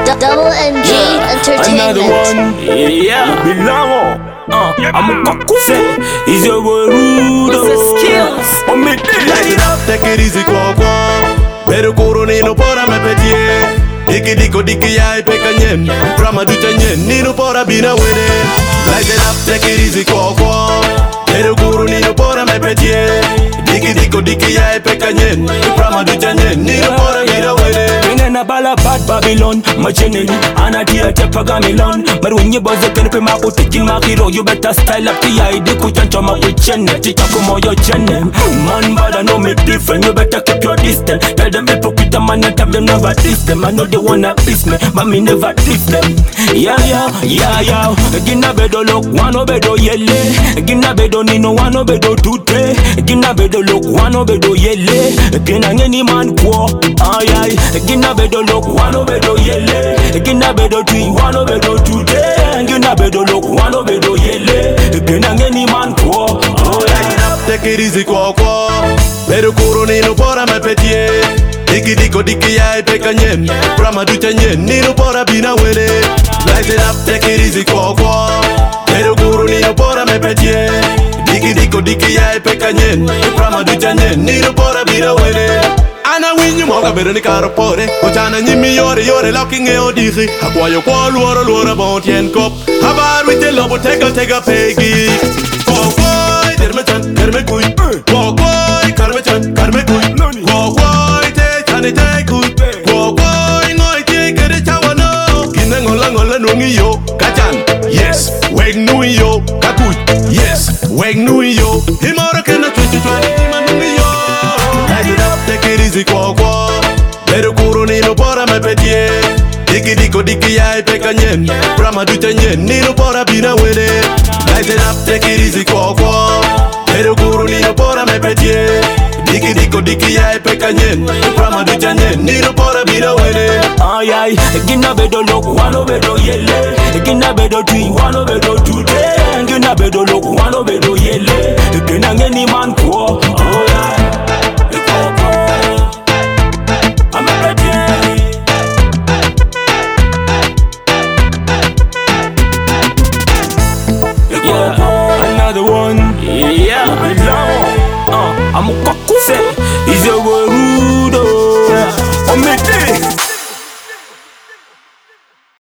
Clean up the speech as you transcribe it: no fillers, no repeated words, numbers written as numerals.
Double NG Another Entertainment. one, yeah, belong. I'm a cock. Is your boy rude? Skills. On me, Light it up, take it easy, kwa. Pero coronino pora me petie. Diki ya peka nyen. Brahma ducha nyen, nino pora bina wene. Light it up, take it easy, kwa. Pero coronino pora me petie. Diki ya peka nyen. Brahma ducha nyen, nino pora bina wene. na bala bad Babylon, machinini, anatia tepa gamilon. But when you buzz up in the mako taking my hero, you better style up the idea. Kuchancho ma kuchene, chicha kumo yo chene. Man, but I know me different. You better keep your distance. Tell them hypocrite man, and tell them never diss them. I know they wanna diss me, but me never diss them. Yeah. Gina bedo look, one obedo yele. Gina bedo nino, one obedo tute. Gina bedo look, one obedo yele. Gina any man kwa, ay. Gina bedo look, one obedo yele. Gina bedo tree, one obedo tute. Gina bedo look, one obedo yele. Gina any man kwa, Light it up, take it easy, kwa. Pero coronino pora me petie. Diki ya peka nyen. Brahma ducha nyen, nino pora bina wene. Light it up, take it easy, kwa. Pero coronino pora me petie. Diki ya peka nyen. Brahma ducha nyen, nino pora bina wene. Ana winyu moga bere ni karo pore. Ochana nyimi yore locking e odigi. Akwayo kwa luora bont yen kop. Habar with the lobo take a pegi. Kwa terme kui. Kwa karme kui. Kwa te kui. Kwa ngoi te kere chawano. Kina ngola nungi yo. Kachan. Yes. Weg nui yo. Kakui. Yes. Weg nui yo. Himoro kena chuchu ima nungi yo. Light it up, take it easy, kwa. Pero coronino pora me petie. Diki ya peka nyen. Brahma ducha nyen, nino pora bina wene. Light it up, take it easy, kwa. Pero coronino pora me petie. Diki ya peka nyen. Brahma ducha nyen, nino pora bina wene. ay. Gina bedo look, one obedo yele. Gina bedo tree, one obedo tute. Gina bedo look, one obedo yele. Gina any man kwa, Another one, yeah, belong. I'm a cock.